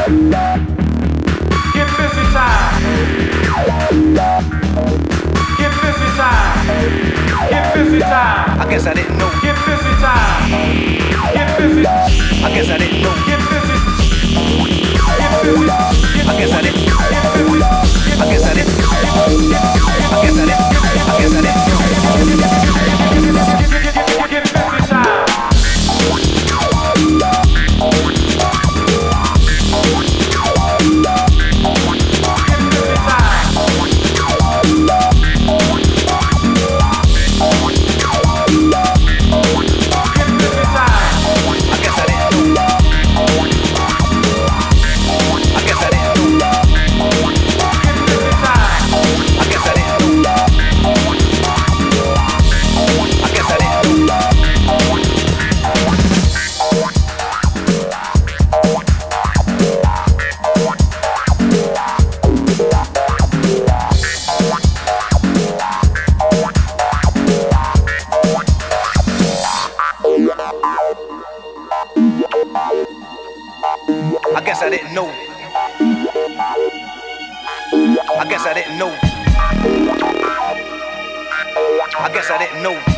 Get busy time. Get busy time. Get busy time. I guess I didn't know. Get busy time. Get busy. I guess I didn't know. Get busy. Get busy. I guess I didn't. Get busy. I guess I didn't. I guess I didn't. I guess I didn't. Get busy time. I guess I didn't know. I guess I didn't know. I guess I didn't know.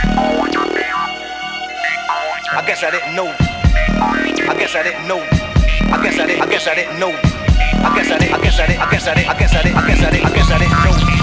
I guess I didn't know. I guess I didn't know. I guess I didn't know. I guess I didn't. I guess I didn't. I guess I didn't. I guess I didn't. I guess I didn't. I guess I didn't know.